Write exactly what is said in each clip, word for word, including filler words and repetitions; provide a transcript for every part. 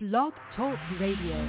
Blog Talk Radio.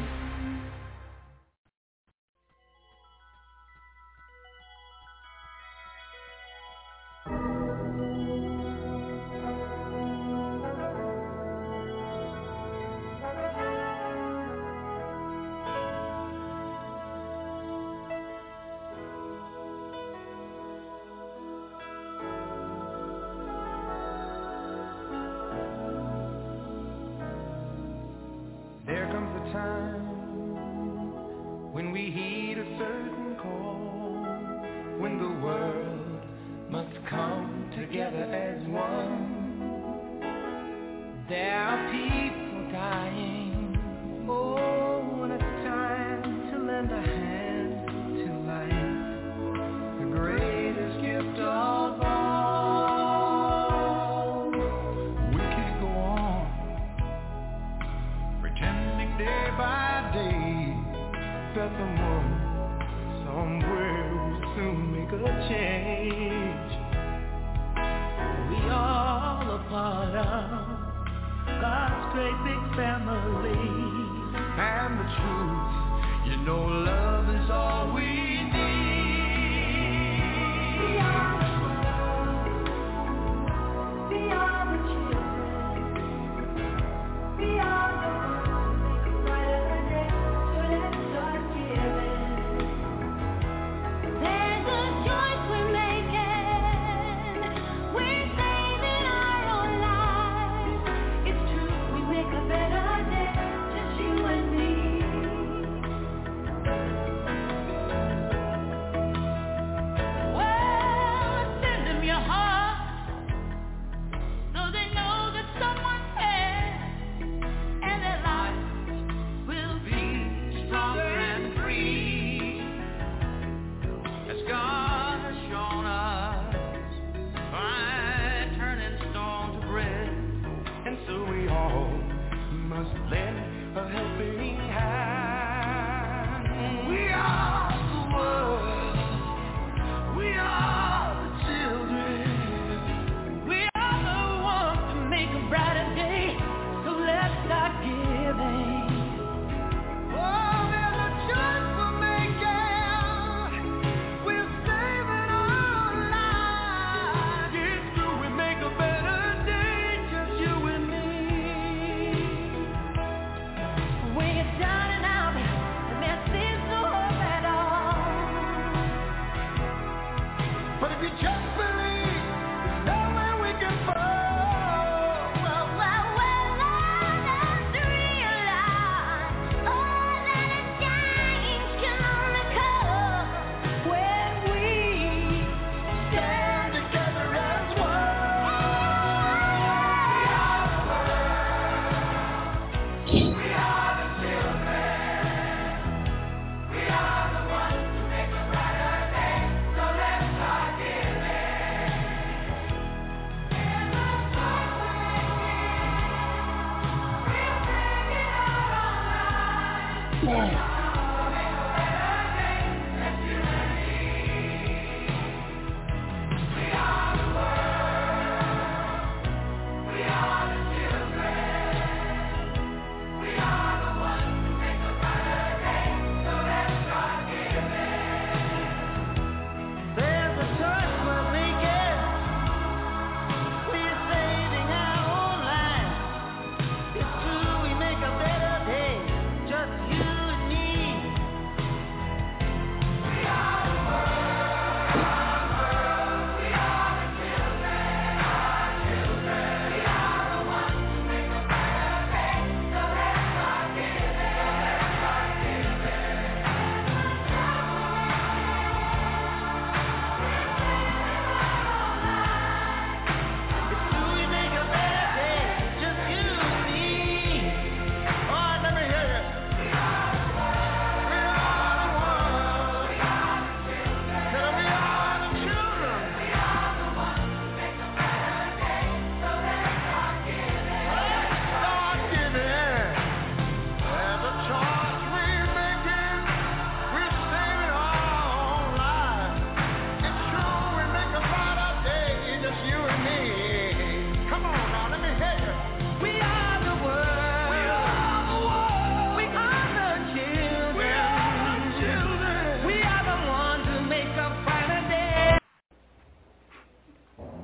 You and me.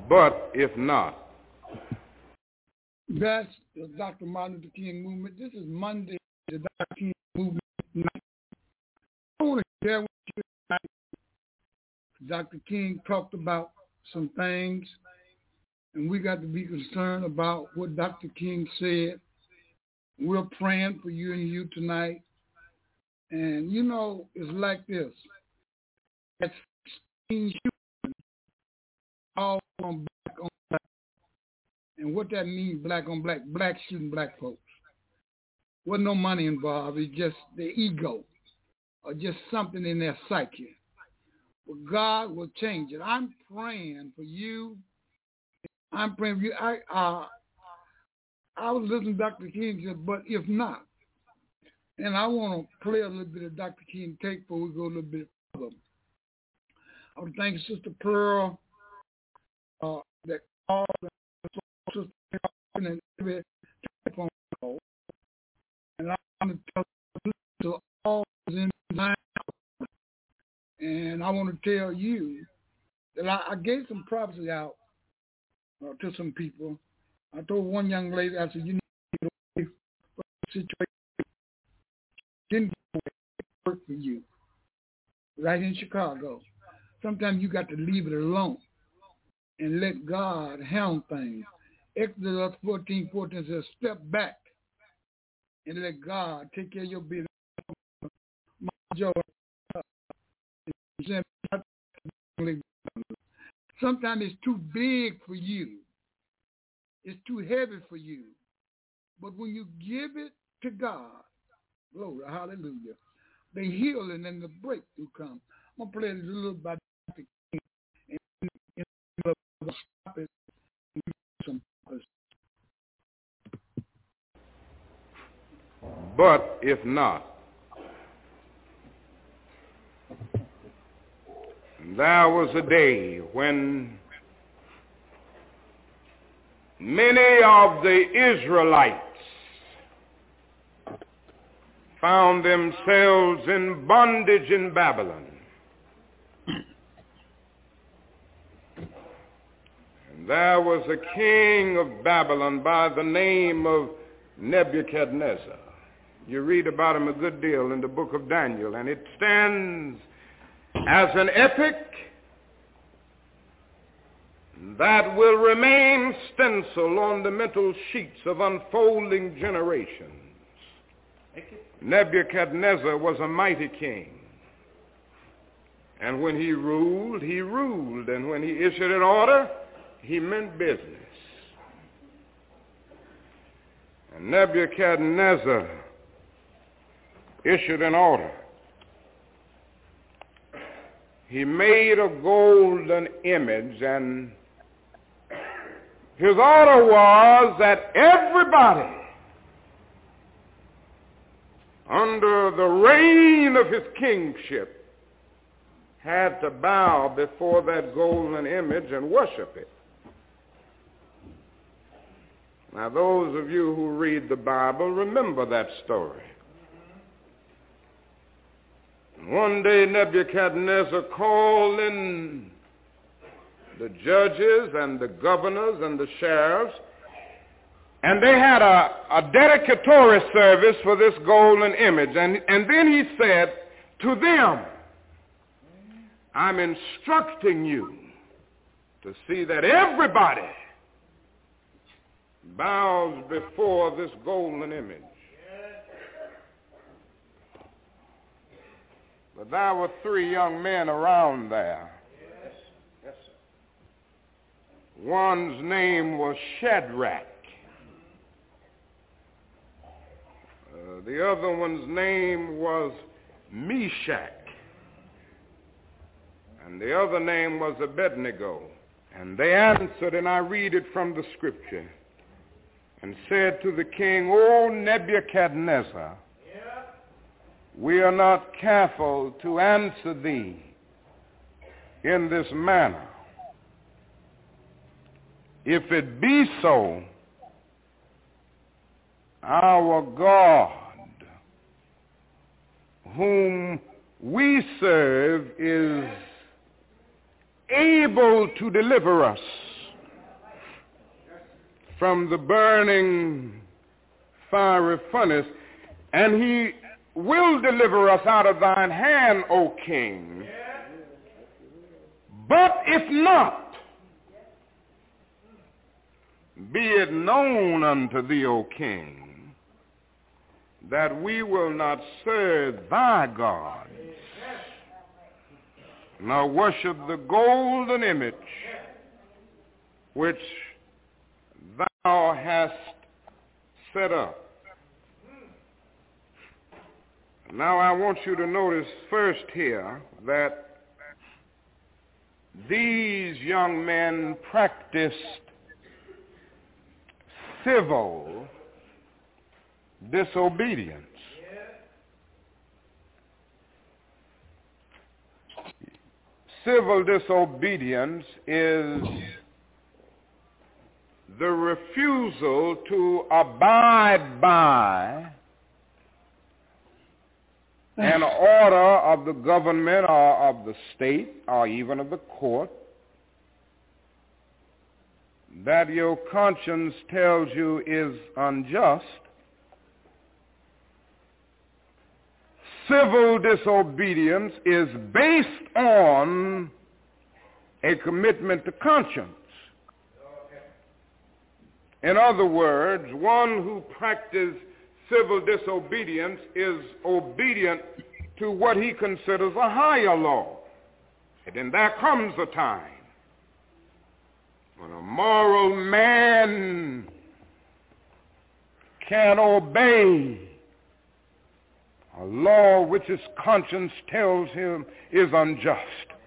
But if not. That's the Doctor Martin Luther King movement. This is Monday, the Doctor King movement night. I want to share with you tonight. Doctor King talked about some things, and we got to be concerned about what Doctor King said. We're praying for you and you tonight. And, you know, it's like this. At sixteen shooting, all on black on black. And what that means, black on black, black shooting black folks. Wasn't no money involved. It's just their ego or just something in their psyche. But God will change it. I'm praying for you. I'm praying for you. I uh, I was listening to Doctor King, but if not, and I want to play a little bit of Doctor King tape before we go a little bit further. I would thank Sister Pearl uh, that called and and every telephone call. And I want to tell to all in line. And I want to tell you that I, I gave some prophecy out uh, to some people. I told one young lady, I said, you need to get away from the situation. Didn't work for you. Right in Chicago. Sometimes you got to leave it alone and let God handle things. Exodus fourteen fourteen says, step back and let God take care of your business. My joy. Sometimes it's too big for you. It's too heavy for you. But when you give it to God, glory, hallelujah, the healing and the breakthrough come. I'm going to play a little bit and, and, and stop it. But if not, there was a day when many of the Israelites found themselves in bondage in Babylon. And there was a king of Babylon by the name of Nebuchadnezzar. You read about him a good deal in the book of Daniel, and it stands as an epic that will remain stenciled on the mental sheets of unfolding generations. Nebuchadnezzar was a mighty king. And when he ruled, he ruled. And when he issued an order, he meant business. And Nebuchadnezzar issued an order. He made a golden image, and his order was that everybody under the reign of his kingship had to bow before that golden image and worship it. Now, those of you who read the Bible remember that story. One day Nebuchadnezzar called in the judges and the governors and the sheriffs, and they had a, a dedicatory service for this golden image. And, and then he said to them, I'm instructing you to see that everybody bows before this golden image. But there were three young men around there. Yes. Yes, sir. One's name was Shadrach. Uh, the other one's name was Meshach. And the other name was Abednego. And they answered, and I read it from the scripture, and said to the king, O Nebuchadnezzar, we are not careful to answer thee in this manner. If it be so, our God, whom we serve, is able to deliver us from the burning fiery furnace, and he will deliver us out of thine hand, O King. But if not, be it known unto thee, O King, that we will not serve thy gods, nor worship the golden image which thou hast set up. Now I want you to notice first here that these young men practiced civil disobedience. Civil disobedience is the refusal to abide by an order of the government or of the state or even of the court that your conscience tells you is unjust. Civil disobedience is based on a commitment to conscience. In other words, one who practices civil disobedience is obedient to what he considers a higher law. And then there comes a time when a moral man can obey a law which his conscience tells him is unjust.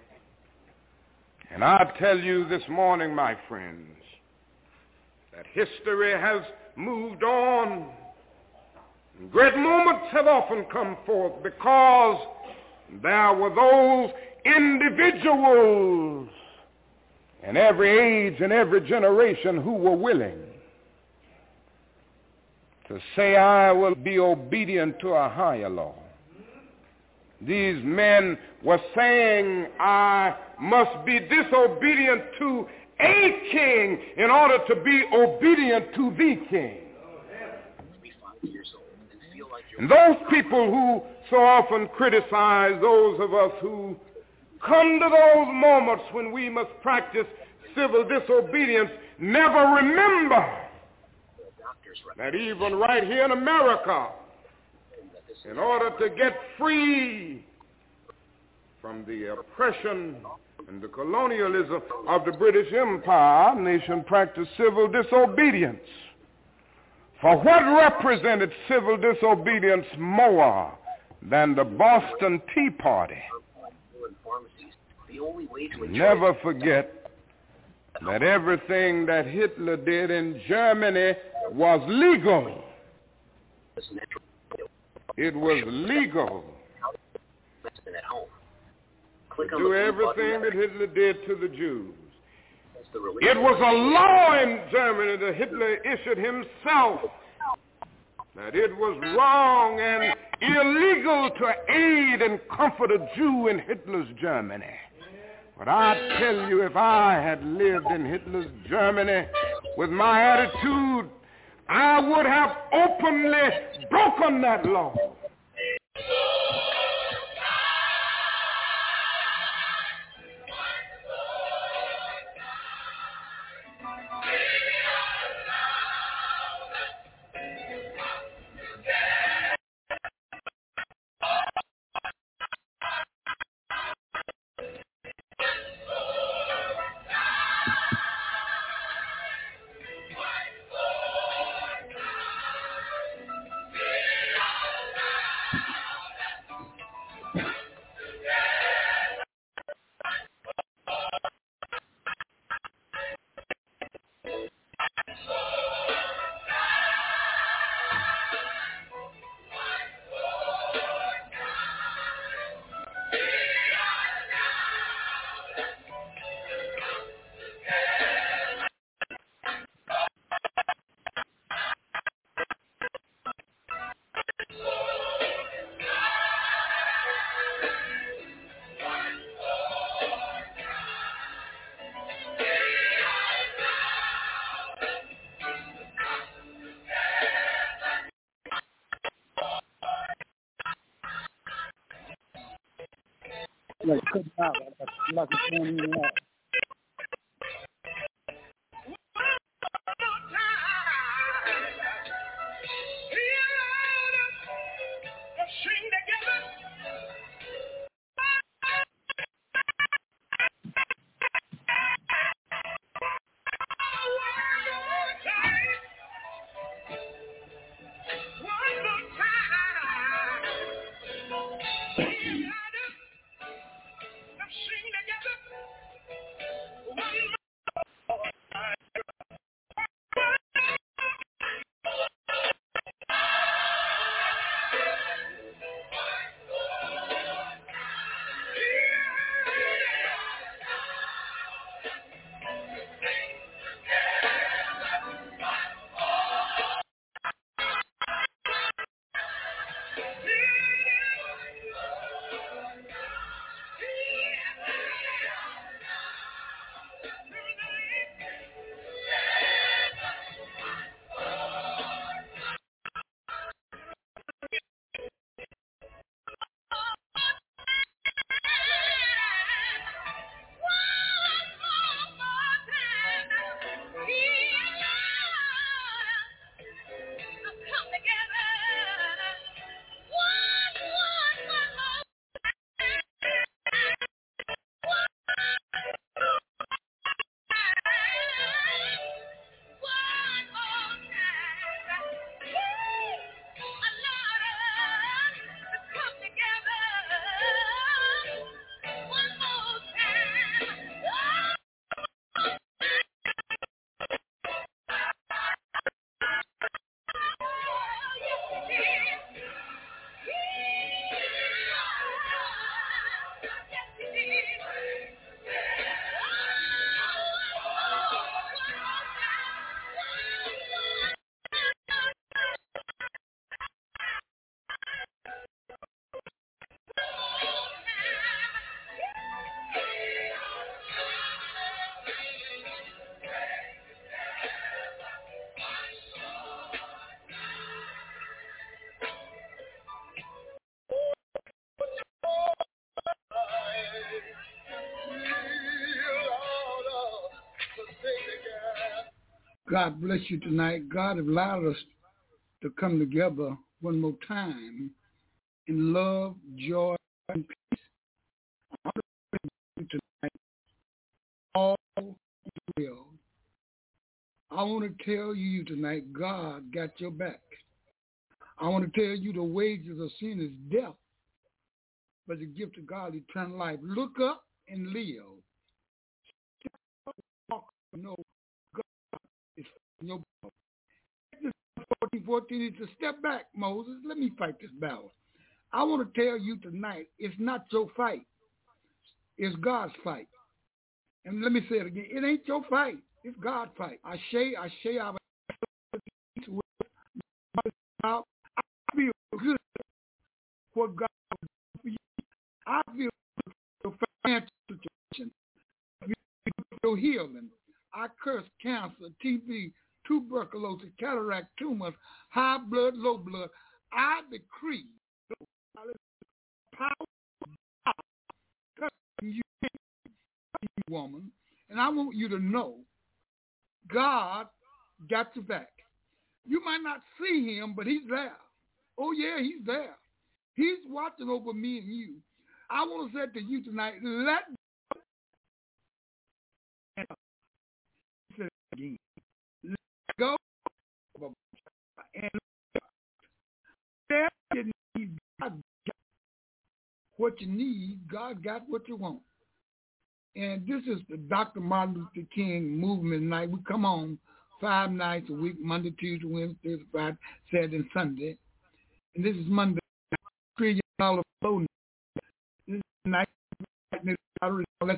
And I tell you this morning, my friends, that history has moved on. Great moments have often come forth because there were those individuals in every age and every generation who were willing to say, I will be obedient to a higher law. These men were saying, I must be disobedient to a king in order to be obedient to the king. And those people who so often criticize those of us who come to those moments when we must practice civil disobedience never remember that even right here in America, in order to get free from the oppression and the colonialism of the British Empire, our nation practiced civil disobedience. For what represented civil disobedience more than the Boston Tea Party? Never forget that everything that Hitler did in Germany was legal. It was legal to do everything that Hitler did to the Jews. It was a law in Germany that Hitler issued himself that it was wrong and illegal to aid and comfort a Jew in Hitler's Germany. But I tell you, if I had lived in Hitler's Germany with my attitude, I would have openly broken that law. Like, cut it out. Like it's going in and out. God bless you tonight. God has allowed us to come together one more time in love, joy, and peace. I want to pray tonight, all will. I want to tell you tonight, God got your back. I want to tell you the wages of sin is death, but the gift of God, eternal life. Look up and live. Walk, know God is in your battle. fourteen fourteen is to step back, Moses. Let me fight this battle. I want to tell you tonight, it's not your fight. It's God's fight. And let me say it again. It ain't your fight. It's God's fight. I say, I say, I feel good what God will do for you. I feel good for your financial situation. Your healing. I curse cancer, T B, tuberculosis, cataract, tumors, high blood, low blood. I decree power of God touching you, woman, and I want you to know God got your back. You might not see him, but he's there. Oh, yeah, he's there. He's watching over me and you. I want to say to you tonight, let again. Let go and you need God got what you need. God got what you want. And this is the Doctor Martin Luther King movement night. We come on five nights a week, Monday, Tuesday, Wednesday, Friday, Saturday, and Sunday. And this is Monday. Three dollar flow. This is night. Let's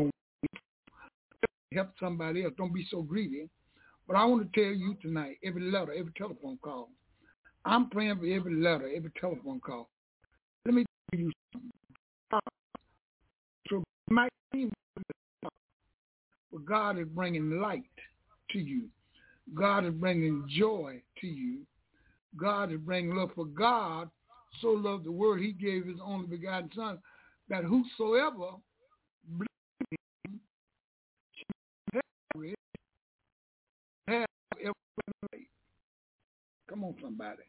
help somebody else. Don't be so greedy. But I want to tell you tonight, every letter, every telephone call. I'm praying for every letter, every telephone call. Let me tell you something. So my team, but God is bringing light to you. God is bringing joy to you. God is bringing love. For God so loved the world, he gave his only begotten son, that whosoever believes in him shall perish, have everlasting life. Come on, somebody.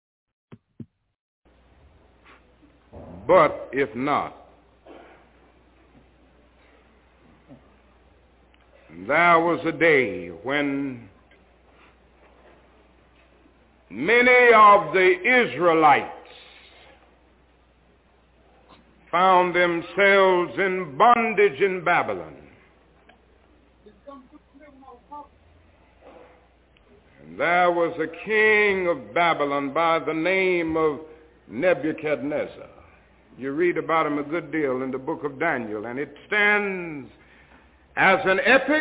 But if not, there was a day when many of the Israelites found themselves in bondage in Babylon. And there was a king of Babylon by the name of Nebuchadnezzar. You read about him a good deal in the book of Daniel, and it stands as an epic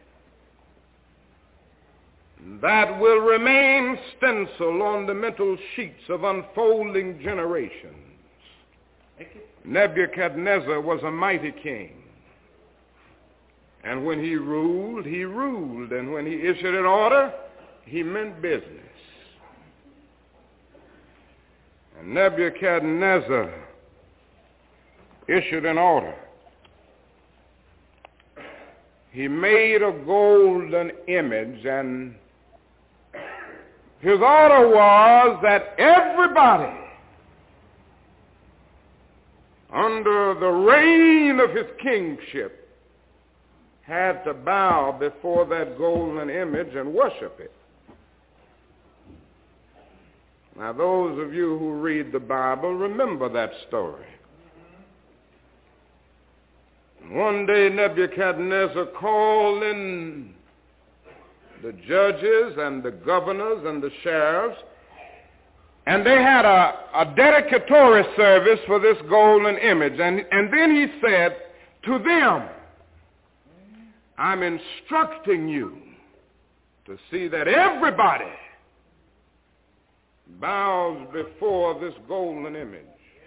that will remain stenciled on the mental sheets of unfolding generations. Nebuchadnezzar was a mighty king. And when he ruled, he ruled. And when he issued an order, he meant business. And Nebuchadnezzar issued an order. He made a golden image, and his order was that everybody under the reign of his kingship had to bow before that golden image and worship it. Now, those of you who read the Bible remember that story. One day Nebuchadnezzar called in the judges and the governors and the sheriffs, and they had a, a dedicatory service for this golden image. And, and then he said to them, I'm instructing you to see that everybody bows before this golden image.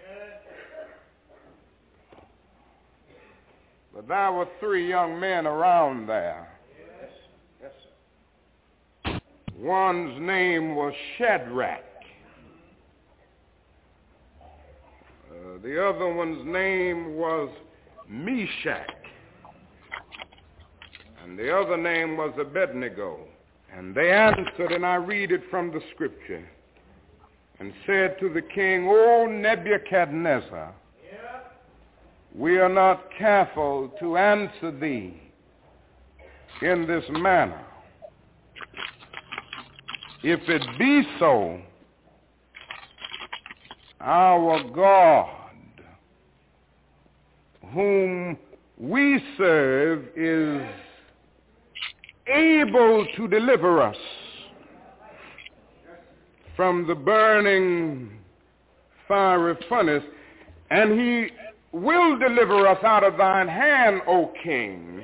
But there were three young men around there. Yes. Yes, sir. One's name was Shadrach. Uh, the other one's name was Meshach. And the other name was Abednego. And they answered, and I read it from the scripture, and said to the king, O Nebuchadnezzar, we are not careful to answer thee in this manner. If it be so, our God, whom we serve, is able to deliver us from the burning fiery furnace, and he will deliver us out of thine hand, O king.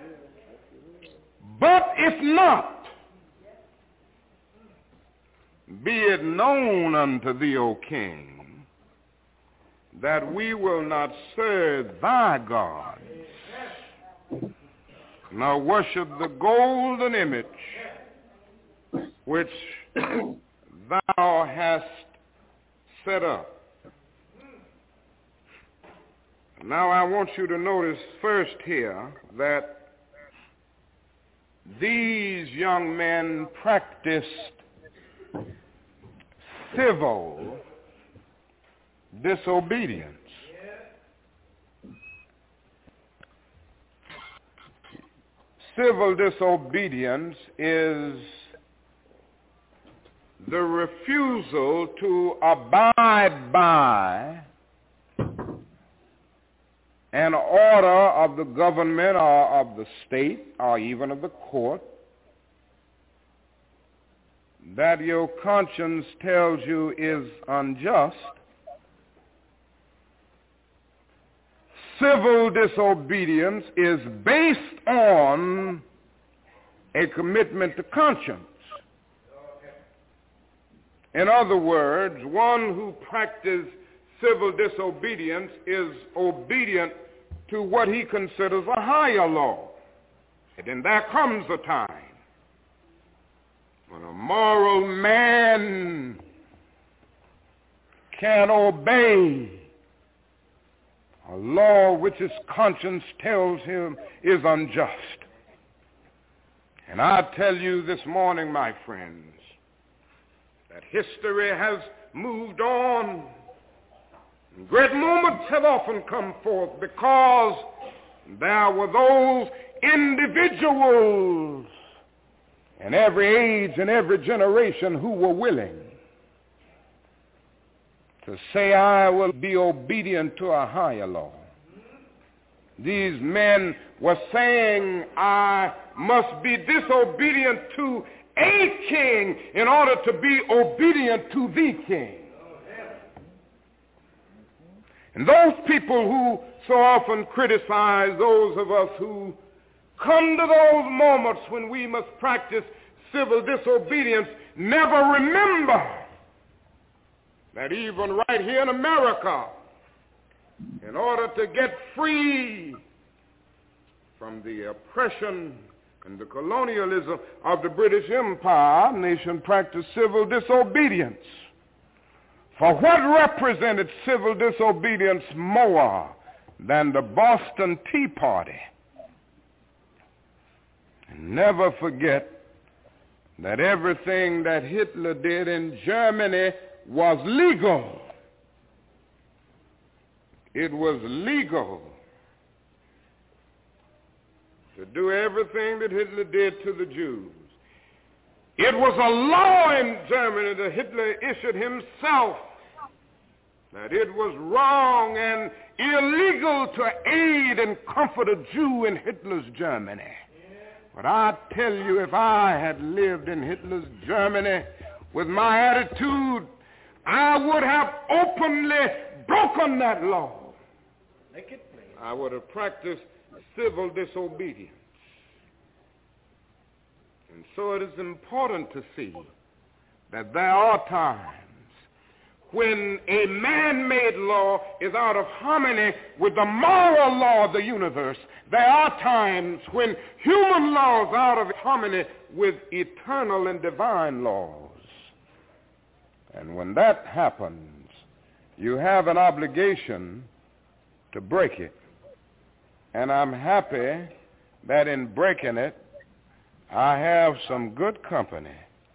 But if not, be it known unto thee, O king, that we will not serve thy gods, nor worship the golden image which thou hast set up. Now I want you to notice first here that these young men practiced civil disobedience. Civil disobedience is the refusal to abide by an order of the government or of the state or even of the court that your conscience tells you is unjust. Civil disobedience is based on a commitment to conscience. In other words, one who practices civil disobedience is obedient to what he considers a higher law. And then there comes a time when a moral man can obey a law which his conscience tells him is unjust. And I tell you this morning, my friends, that history has moved on. Great moments have often come forth because there were those individuals in every age and every generation who were willing to say, I will be obedient to a higher law. These men were saying, I must be disobedient to a king in order to be obedient to the king. And those people who so often criticize those of us who come to those moments when we must practice civil disobedience never remember that even right here in America, in order to get free from the oppression and the colonialism of the British Empire, our nation practiced civil disobedience. For what represented civil disobedience more than the Boston Tea Party? And never forget that everything that Hitler did in Germany was legal. It was legal to do everything that Hitler did to the Jews. It was a law in Germany that Hitler issued himself that it was wrong and illegal to aid and comfort a Jew in Hitler's Germany. But I tell you, if I had lived in Hitler's Germany with my attitude, I would have openly broken that law. I would have practiced civil disobedience. And so it is important to see that there are times when a man-made law is out of harmony with the moral law of the universe. There are times when human laws are out of harmony with eternal and divine laws. And when that happens, you have an obligation to break it. And I'm happy that in breaking it, I have some good company.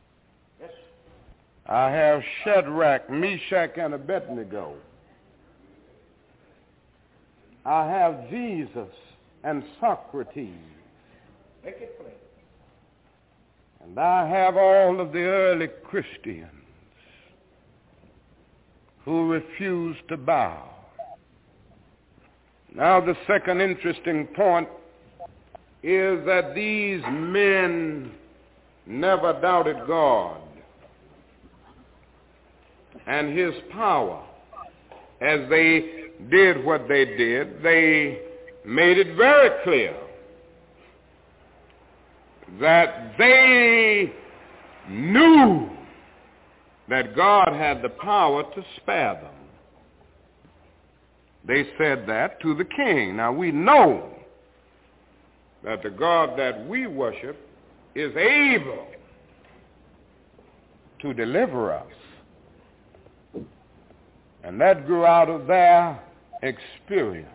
I have Shadrach, Meshach, and Abednego. I have Jesus and Socrates. Make it plain. And I have all of the early Christians who refused to bow. Now the second interesting point is that these men never doubted God and his power. As they did what they did, they made it very clear that they knew that God had the power to spare them. They said that to the king. Now we know that the God that we worship is able to deliver us. And that grew out of their experience.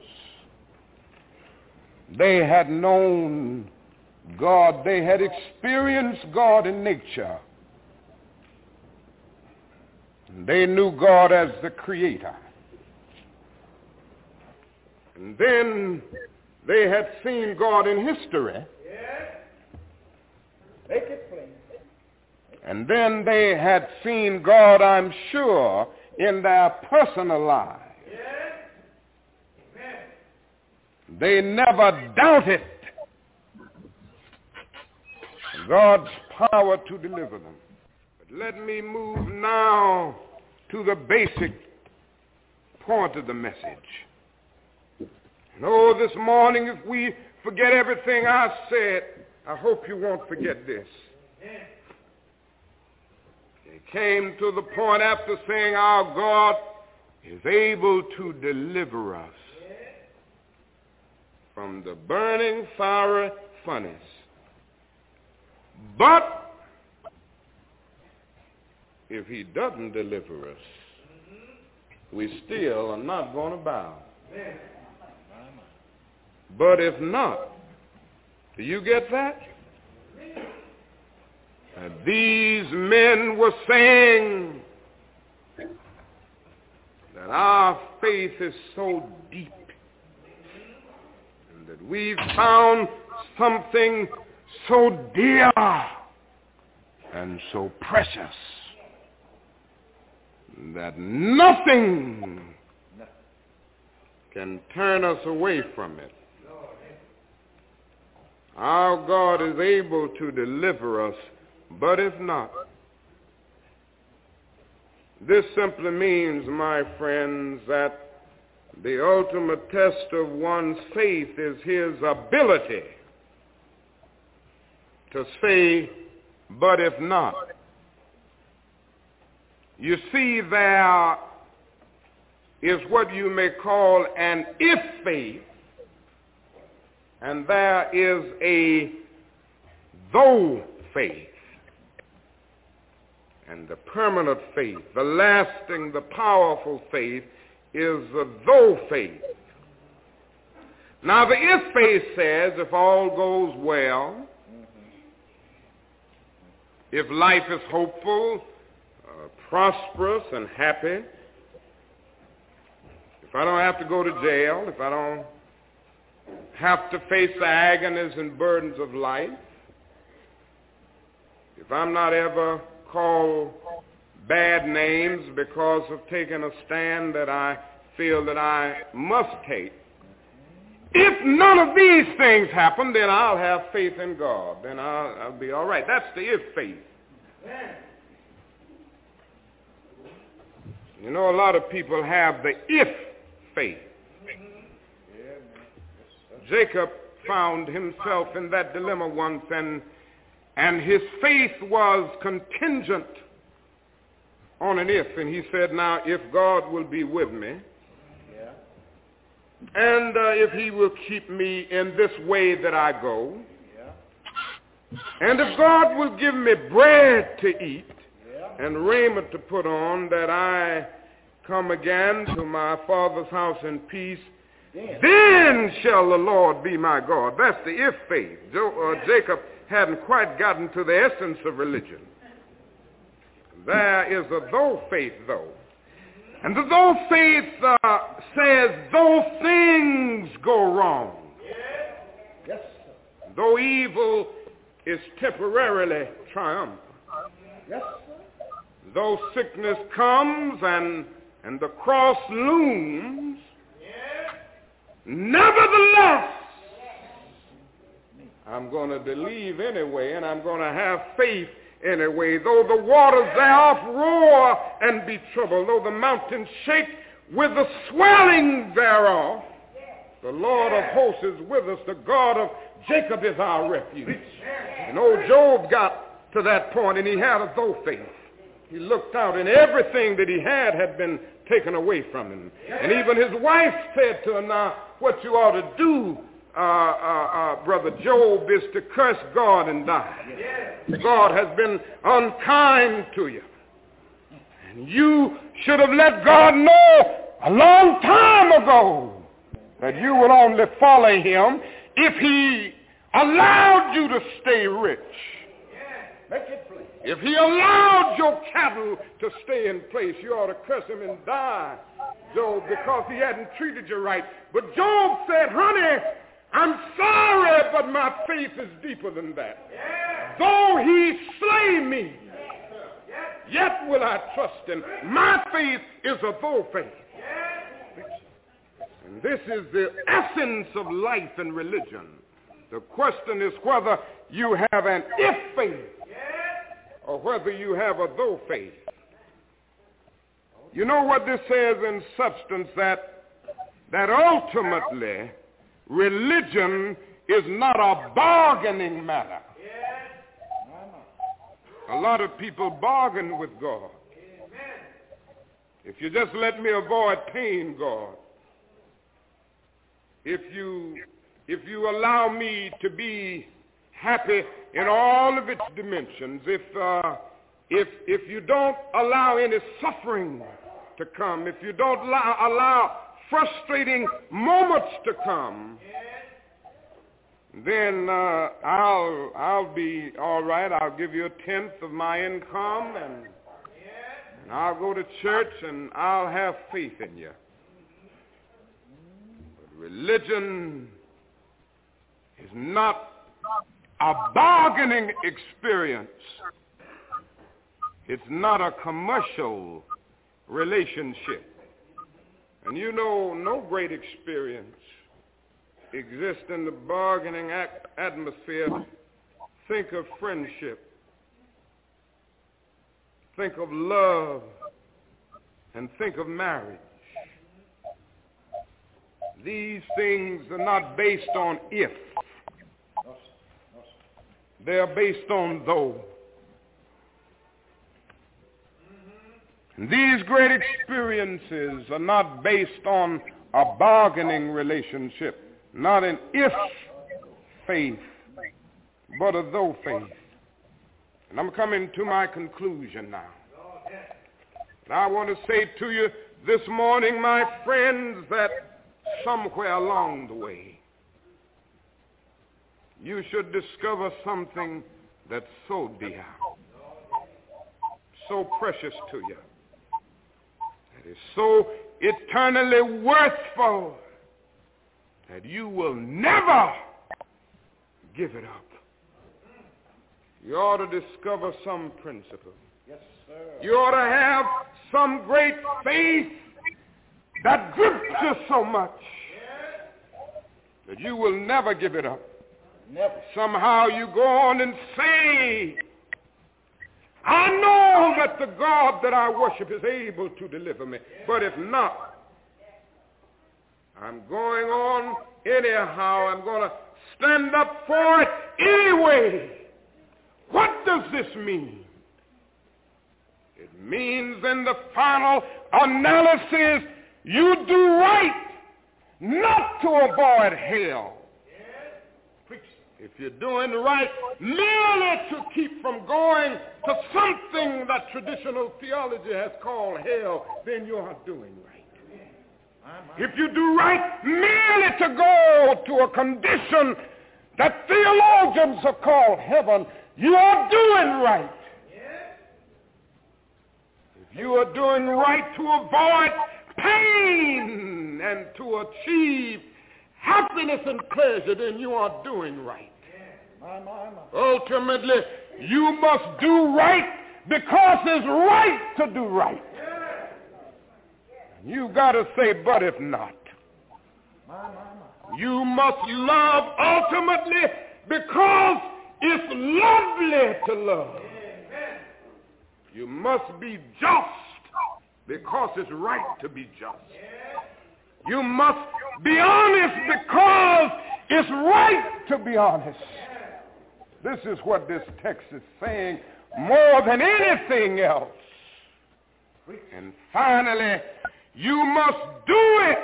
They had known God. They had experienced God in nature. They knew God as the creator. And then they had seen God in history. Make it plain. And then they had seen God, I'm sure, in their personal lives. They never doubted God's power to deliver them. But let me move now to the basic point of the message. And oh, this morning, if we forget everything I said, I hope you won't forget this. It came to the point after saying our God is able to deliver us from the burning fiery furnace. But if he doesn't deliver us, we still are not going to bow. But if not, do you get that? And these men were saying that our faith is so deep and that we've found something so dear and so precious that nothing can turn us away from it. Our God is able to deliver us, but if not, this simply means, my friends, that the ultimate test of one's faith is his ability to say, but if not. You see, there is what you may call an if faith, and there is a though faith. And the permanent faith, the lasting, the powerful faith is the though faith. Now the if faith says if all goes well, if life is hopeful, uh, prosperous and happy, if I don't have to go to jail, if I don't have to face the agonies and burdens of life, if I'm not ever called bad names because of taking a stand that I feel that I must take, if none of these things happen, then I'll have faith in God. Then I'll, I'll be all right. That's the if faith. You know, a lot of people have the if faith. Jacob found himself in that dilemma once, and and his faith was contingent on an if. And he said, now, if God will be with me, yeah. and uh, if he will keep me in this way that I go, yeah. and if God will give me bread to eat yeah. and raiment to put on, that I come again to my Father's house in peace, yeah. then shall the Lord be my God. That's the if faith. Jo- uh, Jacob hadn't quite gotten to the essence of religion. There is a though faith, though. And the though faith uh, says, though things go wrong, yes. though evil is temporarily triumphant, yes. though sickness comes and, and the cross looms, yes. nevertheless, I'm going to believe anyway, and I'm going to have faith anyway. Though the waters thereof roar and be troubled, though the mountains shake with the swelling thereof, the Lord of hosts is with us. The God of Jacob is our refuge. And old Job got to that point, and he had a though faith. He looked out, and everything that he had had been taken away from him. And even his wife said to him, now, what you ought to do, Uh, uh, uh, Brother Job, is to curse God and die. Yes. God has been unkind to you. And you should have let God know a long time ago that you would only follow him if he allowed you to stay rich. Make it plain. If he allowed your cattle to stay in place, you ought to curse him and die, Job, because he hadn't treated you right. But Job said, honey, I'm sorry, but my faith is deeper than that. Yes. Though he slay me, yes. yet will I trust him. My faith is a though faith. Yes. And this is the essence of life and religion. The question is whether you have an if faith yes. or whether you have a though faith. You know what this says in substance, that that ultimately religion is not a bargaining matter. A lot of people bargain with God. If you just let me avoid pain, God, if you if you allow me to be happy in all of its dimensions, if uh, if if you don't allow any suffering to come, if you don't allow, allow frustrating moments to come, then uh, I'll I'll be all right. I'll give you a tenth of my income, and, and I'll go to church, and I'll have faith in you. But religion is not a bargaining experience. It's not a commercial relationship. And you know, no great experience exists in the bargaining act atmosphere. Think of friendship. Think of love. And think of marriage. These things are not based on if. They are based on though. And these great experiences are not based on a bargaining relationship, not an if faith, but a though faith. And I'm coming to my conclusion now. And I want to say to you this morning, my friends, that somewhere along the way, you should discover something that's so dear, so precious to you, that is so eternally worthful that you will never give it up. You ought to discover some principle. Yes, sir. You ought to have some great faith that grips you so much that you will never give it up. Never. Somehow you go on and say, I know that the God that I worship is able to deliver me. But if not, I'm going on anyhow. I'm going to stand up for it anyway. What does this mean? It means in the final analysis, you do right not to avoid hell. If you're doing right merely to keep from going to something that traditional theology has called hell, then you are doing right. If you do right merely to go to a condition that theologians have called heaven, you are doing right. If you are doing right to avoid pain and to achieve happiness and pleasure, then you are doing right. My, my, my. Ultimately, you must do right because it's right to do right. You got to say, but if not. My, my, my. You must love ultimately because it's lovely to love. You must be just because it's right to be just. You must be honest because it's right to be honest. This is what this text is saying more than anything else. And finally, you must do it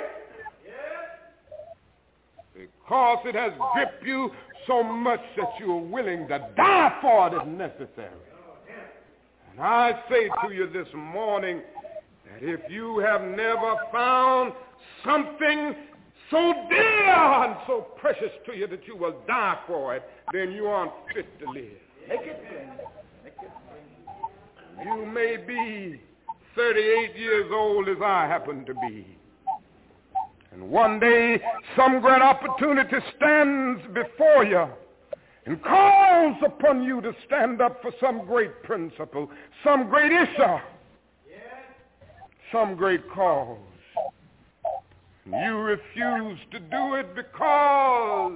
because it has gripped you so much that you are willing to die for it if necessary. And I say to you this morning that if you have never found something so dear and so precious to you that you will die for it, then you aren't fit to live. Make it plain. Make it plain. You may be thirty-eight years old as I happen to be. And one day some great opportunity stands before you and calls upon you to stand up for some great principle, some great issue, some great cause. You refuse to do it because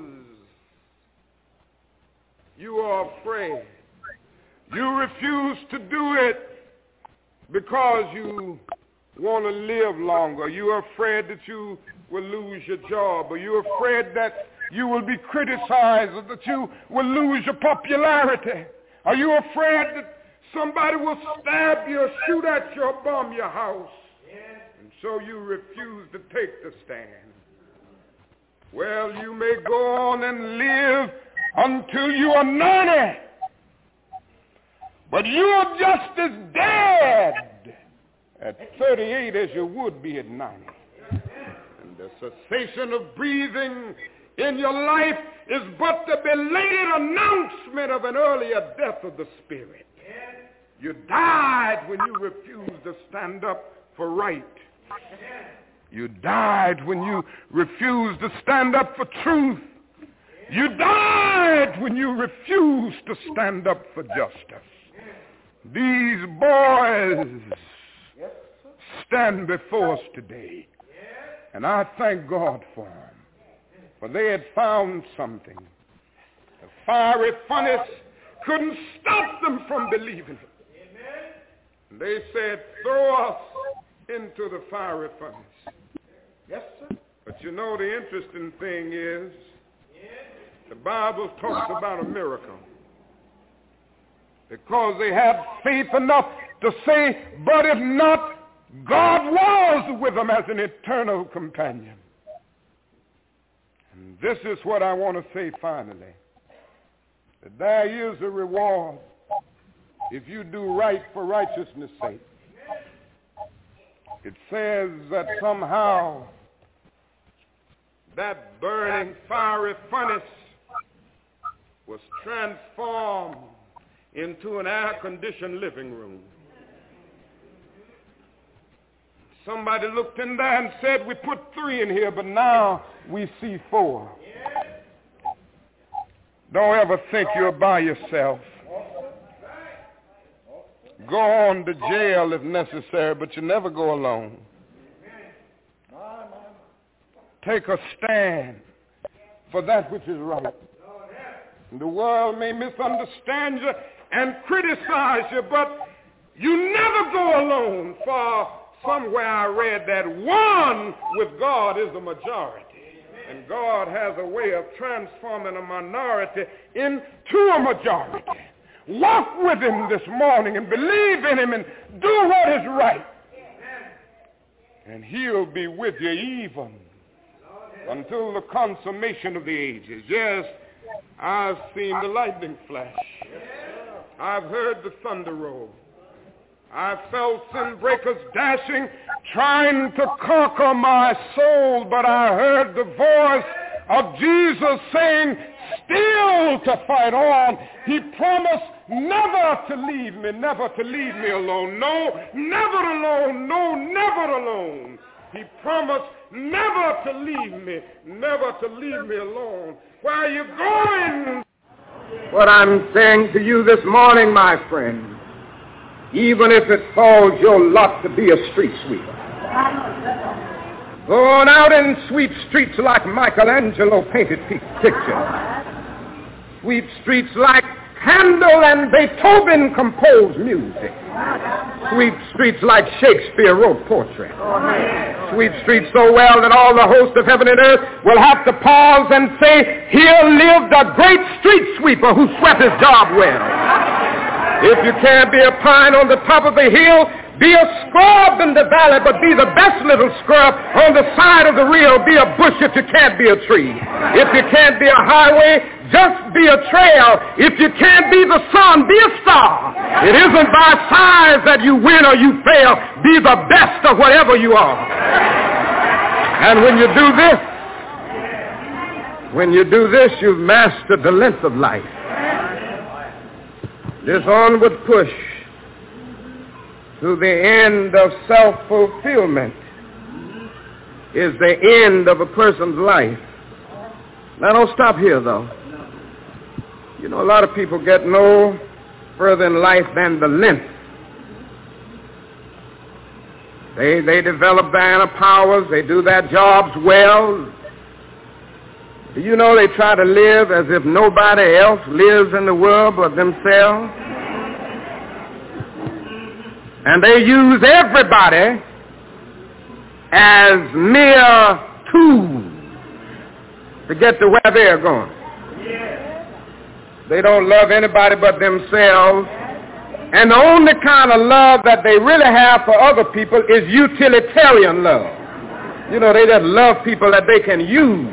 you are afraid. You refuse to do it because you want to live longer. You're afraid that you will lose your job, or you're afraid that you will be criticized, or that you will lose your popularity. Are you afraid that somebody will stab you or shoot at you or bomb your house? And so you refuse to take the stand. Well, you may go on and live until you are ninety, but you are just as dead at thirty-eight as you would be at ninety. The cessation of breathing in your life is but the belated announcement of an earlier death of the spirit. You died when you refused to stand up for right. You died when you refused to stand up for truth. You died when you refused to stand up for justice. These boys stand before us today, and I thank God for them, for they had found something. The fiery furnace couldn't stop them from believing it. And they said, throw us into the fiery furnace. Yes, sir. But you know, the interesting thing is, the Bible talks about a miracle. Because they had faith enough to say, but if not, God was with them as an eternal companion. And this is what I want to say finally. That there is a reward if you do right for righteousness' sake. It says that somehow that burning fiery furnace was transformed into an air-conditioned living room. Somebody looked in there and said, we put three in here, but now we see four. Don't ever think you're by yourself. Go on to jail if necessary, but you never go alone. Take a stand for that which is right. The world may misunderstand you and criticize you, but you never go alone. For somewhere I read that one with God is the majority. And God has a way of transforming a minority into a majority. Walk with him this morning and believe in him and do what is right. And he'll be with you even until the consummation of the ages. Yes, I've seen the lightning flash. I've heard the thunder roll. I felt sin breakers dashing, trying to conquer my soul, but I heard the voice of Jesus saying, still to fight on. He promised never to leave me, never to leave me alone. No, never alone. No, never alone. He promised never to leave me, never to leave me alone. Where are you going? What I'm saying to you this morning, my friend, even if it falls your lot to be a street sweeper, go on out and sweep streets like Michelangelo painted pictures. Sweep streets like Handel and Beethoven composed music. Sweep streets like Shakespeare wrote portraits. Sweep streets so well that all the hosts of heaven and earth will have to pause and say, here lived a great street sweeper who swept his job well. If you can't be a pine on the top of the hill, be a scrub in the valley, but be the best little scrub on the side of the rill. Be a bush if you can't be a tree. If you can't be a highway, just be a trail. If you can't be the sun, be a star. It isn't by size that you win or you fail. Be the best of whatever you are. And when you do this, when you do this, you've mastered the length of life. This onward push to the end of self-fulfillment is the end of a person's life. Now, don't stop here, though. You know, a lot of people get no further in life than the length. They, they develop their inner powers. They do their jobs well. Do you know they try to live as if nobody else lives in the world but themselves? And they use everybody as mere tools to get to where they're going. They don't love anybody but themselves. And the only kind of love that they really have for other people is utilitarian love. You know, they just love people that they can use.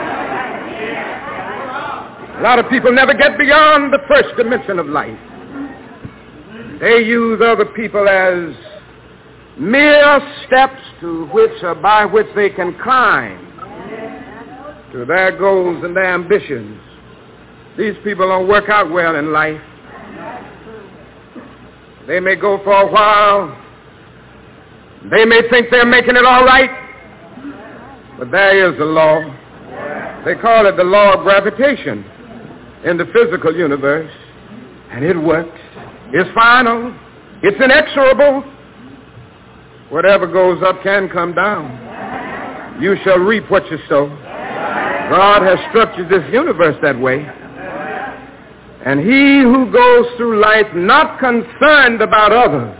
A lot of people never get beyond the first dimension of life. They use other people as mere steps to which or by which they can climb to their goals and their ambitions. These people don't work out well in life. They may go for a while. They may think they're making it all right. But there is a law. They call it the law of gravitation in the physical universe. And it works. It's final. It's inexorable. Whatever goes up can come down. You shall reap what you sow. God has structured this universe that way. And he who goes through life not concerned about others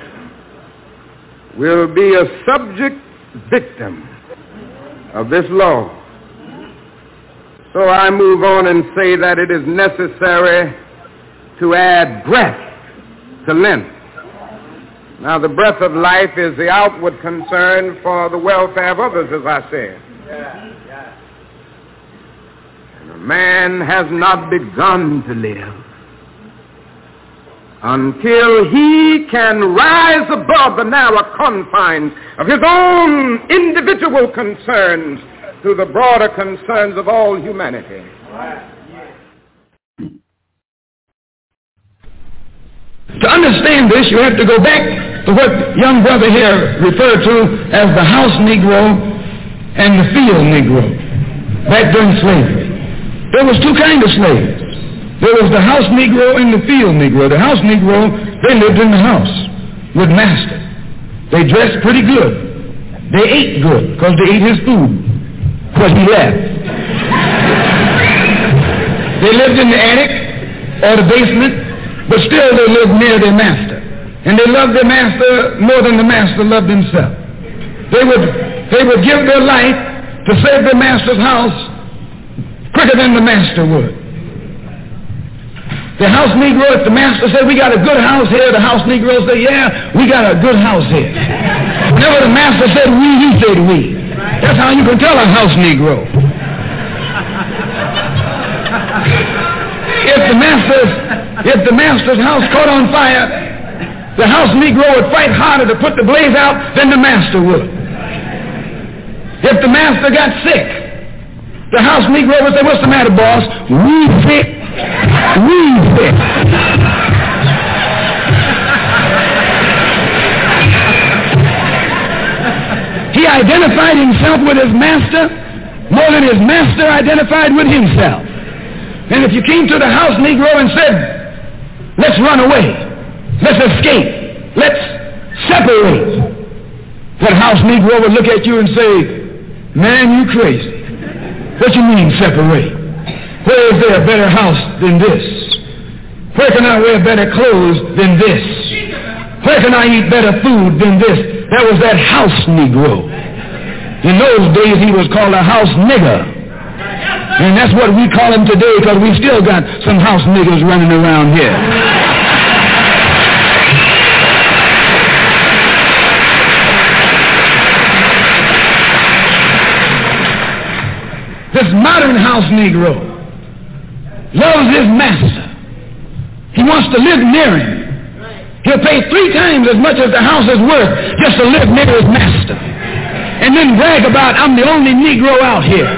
will be a subject victim of this law. So I move on and say that it is necessary to add breath to length. Now, the breath of life is the outward concern for the welfare of others, as I said. And a man has not begun to live until he can rise above the narrow confines of his own individual concerns to the broader concerns of all humanity. To understand this, you have to go back to what young brother here referred to as the house Negro and the field Negro back during slavery. There was two kinds of slaves. There was the house Negro and the field Negro. The house Negro, they lived in the house with master. They dressed pretty good. They ate good because they ate his food because he left. They lived in the attic or the basement, but still they lived near their master. And they loved their master more than the master loved himself. They would, they would give their life to save their master's house quicker than the master would. The house Negro, if the master said, we got a good house here, the house Negro said, yeah, we got a good house here. Whenever the master said we, he said we. That's how you can tell a house Negro. If the master's, if the master's house caught on fire, the house Negro would fight harder to put the blaze out than the master would. If the master got sick, the house Negro would say, what's the matter, boss? We sick. We sick. He identified himself with his master more than his master identified with himself. And if you came to the house Negro and said, let's run away, let's escape, let's separate, that house Negro would look at you and say, man, you crazy. What you mean separate? Where is there a better house than this? Where can I wear better clothes than this? Where can I eat better food than this? That was that house Negro. In those days, he was called a house nigger. And that's what we call him today because we still got some house niggers running around here. This modern house Negro loves his master. He wants to live near him. He'll pay three times as much as the house is worth just to live near his master. And then brag about, I'm the only Negro out here.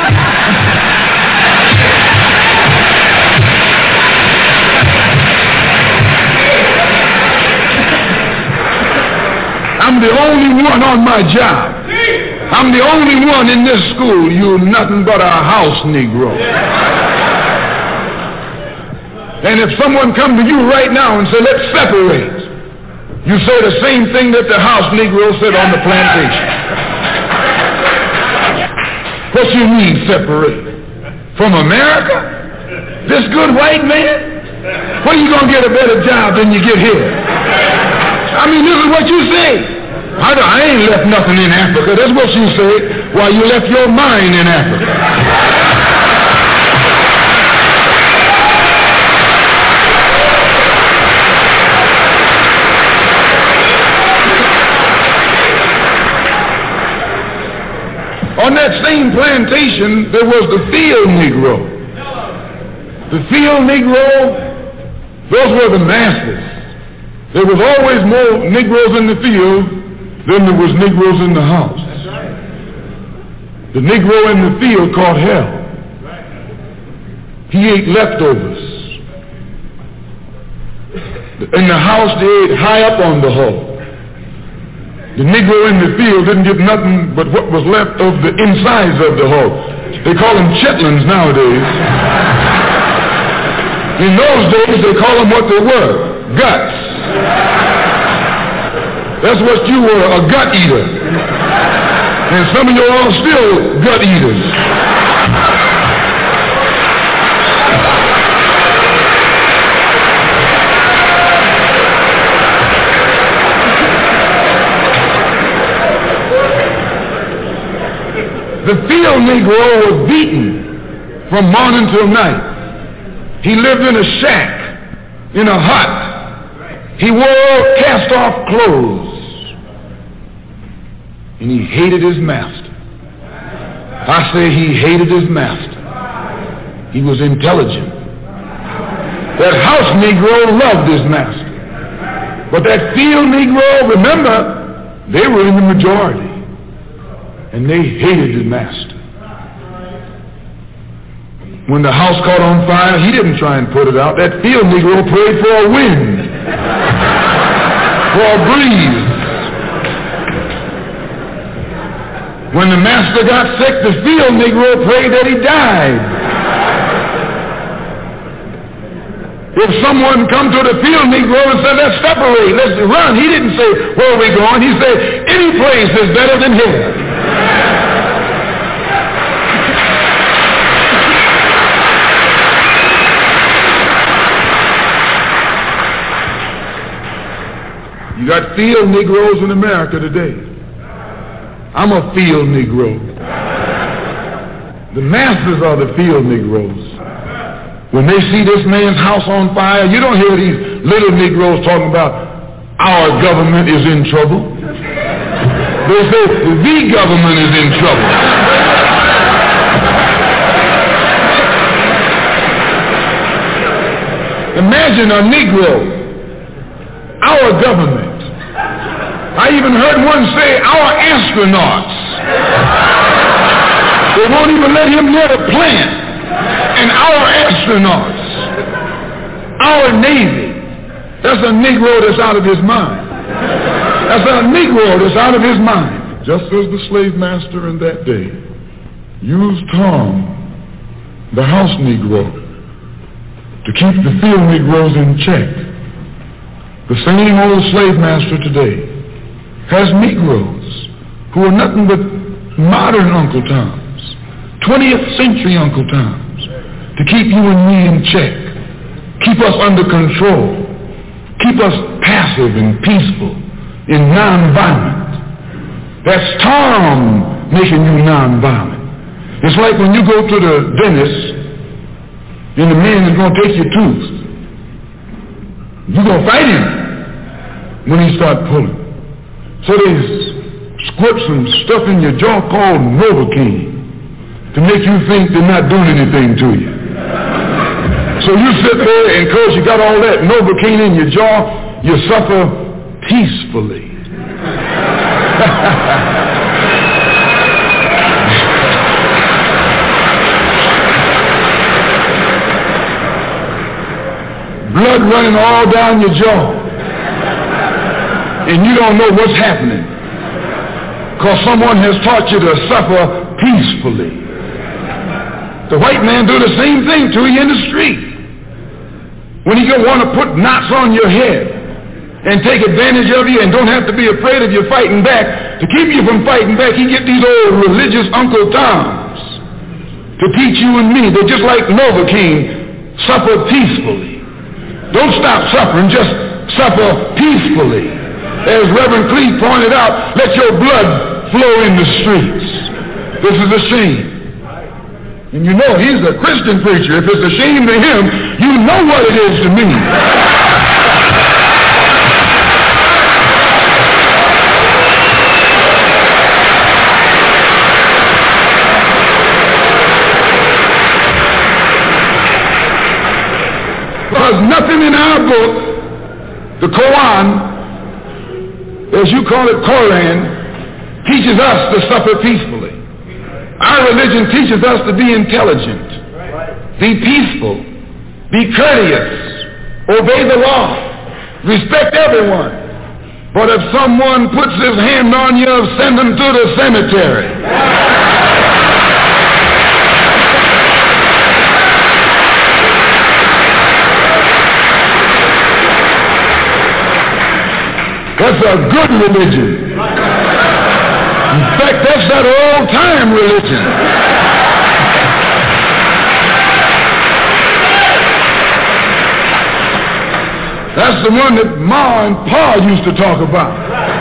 I'm the only one on my job. I'm the only one in this school. You're nothing but a house Negro. And if someone come to you right now and say, let's separate, you say the same thing that the house Negro said on the plantation. What you mean separate? From America? This good white man? When are you going to get a better job than you get here? I mean, this is what you say. I, I ain't left nothing in Africa. That's what you say while you left your mind in Africa. On that same plantation, there was the field Negro. The field Negro, those were the masters. There was always more Negroes in the field then there was Negroes in the house. The Negro in the field caught hell. He ate leftovers. In the house, they ate high up on the hog. The Negro in the field didn't get nothing but what was left of the insides of the hog. They call them chitlins nowadays. In those days, they call them what they were, guts. That's what you were, a gut eater. And some of you all are still gut eaters. The field Negro was beaten from morning till night. He lived in a shack, in a hut. He wore cast-off clothes. And he hated his master. I say he hated his master. He was intelligent. That house Negro loved his master. But that field Negro, remember, they were in the majority. And they hated the master. When the house caught on fire, he didn't try and put it out. That field Negro prayed for a wind, for a breeze. When the master got sick, the field Negro prayed that he died. If someone come to the field Negro and said, let's separate, let's run, he didn't say, where are we going? He said, any place is better than here. You got field Negroes in America today. I'm a field Negro. The masses are the field Negroes. When they see this man's house on fire, you don't hear these little Negroes talking about our government is in trouble. They say the government is in trouble. Imagine a Negro, our government. I even heard one say, our astronauts. They won't even let him near the plant. And our astronauts, our Navy, that's a Negro that's out of his mind. That's a Negro that's out of his mind. Just as the slave master in that day used Tom, the house Negro, to keep the field Negroes in check, the same old slave master today has Negroes who are nothing but modern Uncle Toms, twentieth century Uncle Toms, to keep you and me in check, keep us under control, keep us passive and peaceful and nonviolent. That's Tom making you nonviolent. It's like when you go to the dentist and the man is going to take your tooth. You're going to fight him when he starts pulling. So they squirt some stuff in your jaw called Novocaine to make you think they're not doing anything to you. So you sit there and because you got all that Novocaine in your jaw, you suffer peacefully. Blood running all down your jaw. And you don't know what's happening because someone has taught you to suffer peacefully. The white man do the same thing to you in the street. When he going want to put knots on your head and take advantage of you and don't have to be afraid of you fighting back, to keep you from fighting back, he get these old religious Uncle Toms to teach you and me. They're just like Novocaine, suffer peacefully. Don't stop suffering, just suffer peacefully. As Reverend Cleve pointed out, let your blood flow in the streets. This is a shame. And you know he's a Christian preacher. If it's a shame to him, you know what it is to me. Because nothing in our book, the Quran, as you call it, Koran, teaches us to suffer peacefully. Our religion teaches us to be intelligent, be peaceful, be courteous, obey the law, respect everyone. But if someone puts his hand on you, send him to the cemetery. That's a good religion. In fact, that's that old-time religion. That's the one that Ma and Pa used to talk about.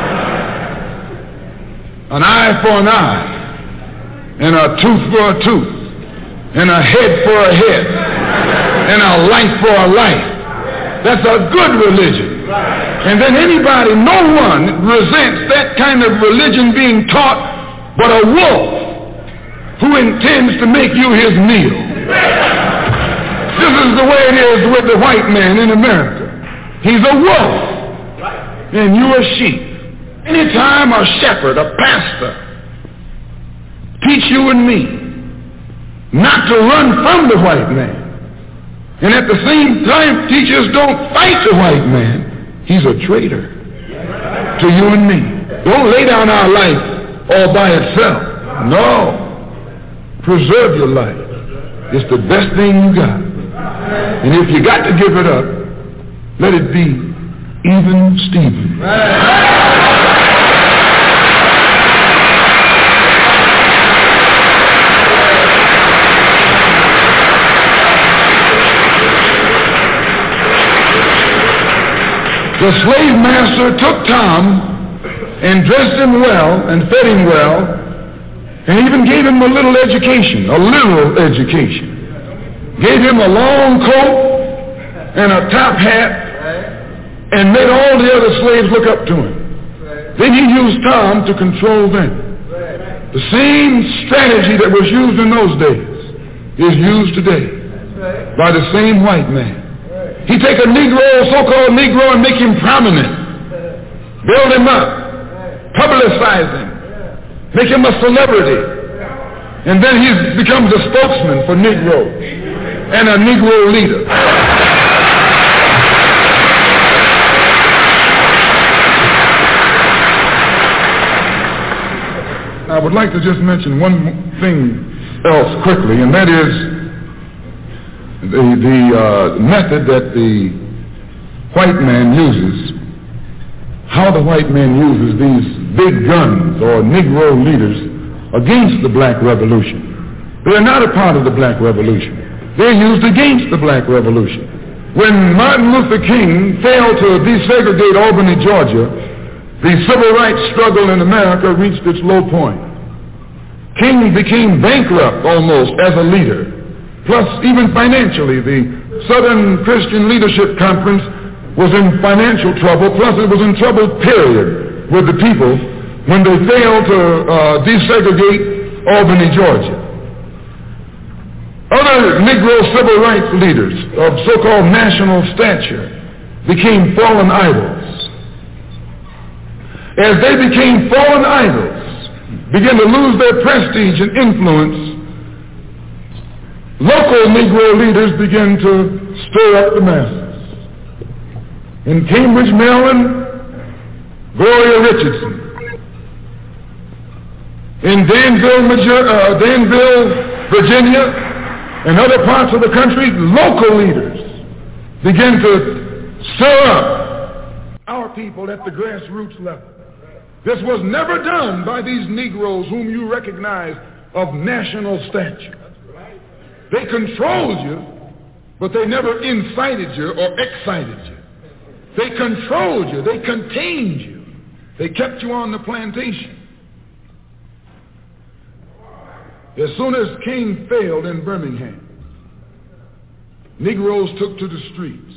An eye for an eye, and a tooth for a tooth, and a head for a head, and a life for a life. That's a good religion. And then anybody, no one resents that kind of religion being taught but a wolf who intends to make you his meal. This is the way it is with the white man in America. He's a wolf, and you're a sheep. Anytime a shepherd, a pastor, teach you and me not to run from the white man, and at the same time teach us don't fight the white man, he's a traitor to you and me. Don't lay down our life all by itself. No. Preserve your life. It's the best thing you got. And if you got to give it up, let it be even Stephen. The slave master took Tom and dressed him well and fed him well and even gave him a little education, a little education. Gave him a long coat and a top hat, and made all the other slaves look up to him. Then he used Tom to control them. The same strategy that was used in those days is used today by the same white man. He take a Negro, so-called Negro, and make him prominent, build him up, publicize him, make him a celebrity, and then he becomes a spokesman for Negroes and a Negro leader. I would like to just mention one thing else quickly, and that is the, the uh, method that the white man uses, how the white man uses these big guns or Negro leaders against the black revolution. They are not a part of the black revolution. They're used against the black revolution. When Martin Luther King failed to desegregate Albany, Georgia, the civil rights struggle in America reached its low point. King became bankrupt almost as a leader. Plus, even financially, the Southern Christian Leadership Conference was in financial trouble. Plus, it was in trouble, period, with the people when they failed to uh, desegregate Albany, Georgia. Other Negro civil rights leaders of so-called national stature became fallen idols. As they became fallen idols, began to lose their prestige and influence, local Negro leaders began to stir up the masses. In Cambridge, Maryland, Gloria Richardson. In Danville, uh, Danville, Virginia, and other parts of the country, local leaders began to stir up our people at the grassroots level. This was never done by these Negroes whom you recognize of national stature. They controlled you, but they never incited you or excited you. They controlled you. They contained you. They kept you on the plantation. As soon as King failed in Birmingham, Negroes took to the streets.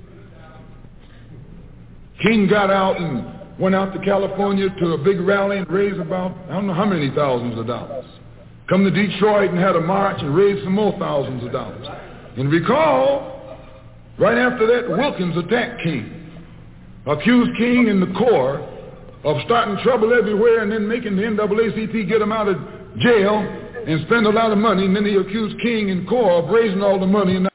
King got out and went out to California to a big rally and raised about, I don't know how many thousands of dollars. Come to Detroit and had a march and raised some more thousands of dollars. And recall, right after that, Wilkins attacked King, accused King and the Corps of starting trouble everywhere and then making the N double A C P get them out of jail and spend a lot of money, and then they accuse King and Core of raising all the money and